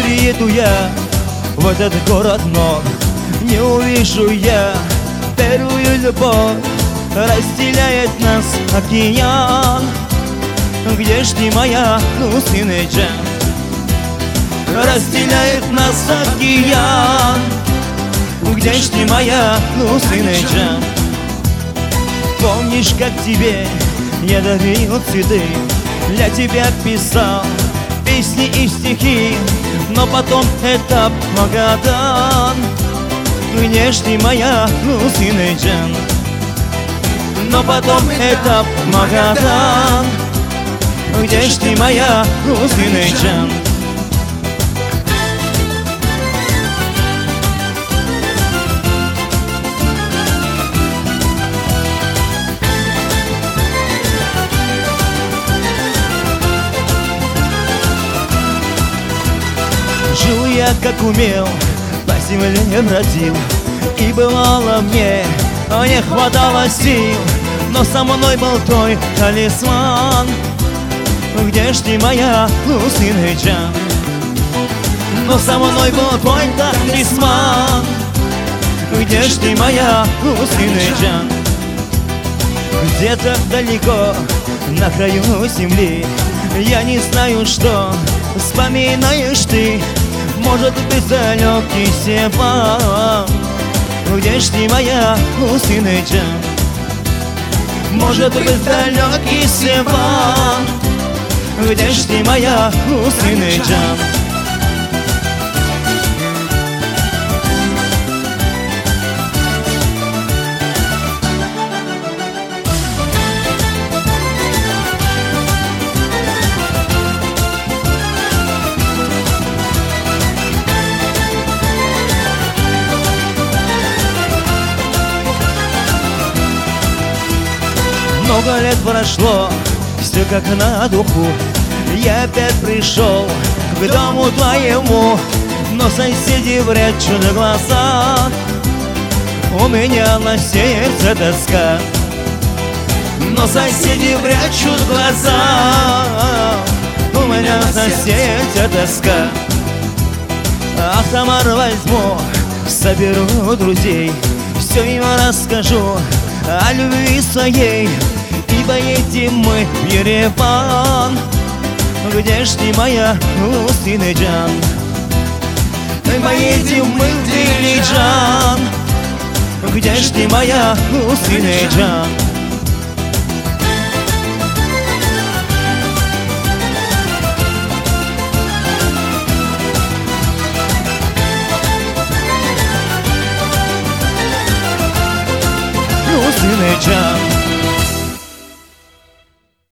Приеду я в этот город, но не увижу я первую любовь. Разделяет нас океан. Где ж ты, моя грустная Джан? Разделяет нас океан. Где ж ты, моя грустная Джан? Помнишь, как тебе я дарил цветы, для тебя писал песни и стихи, но потом этап Магадан. Где ж ты, моя грустная Джан? Но потом этап Магадан. Где ж ты, моя грустная Джан? Жил я как умел, по земле бродил, и бывало мне не хватало сил, но со мной был твой талисман. Где ж ты, моя грустная Джан? Но со мной был твой талисман. Где ж ты, моя грустная Джан? Где-то далеко, на краю земли, я не знаю, что вспоминаешь ты. Может быть, далекий Севан. Где ж ты, моя грустная Джан? Может быть, далекий Севан. Где ж ты, моя грустная Джан? Много лет прошло, все как на духу. Я опять пришел к дому твоему, но соседи прячут глаза. У меня на сердце тоска, но соседи прячут глаза. У меня на сердце тоска. Автомат возьму, соберу друзей, все им расскажу о любви своей, и поедем мы в Ереван. Где ж ты, моя грустная Джан? Поедем мы в Дилиджан. Где ж ты, моя грустная Джан? Грустная Джан.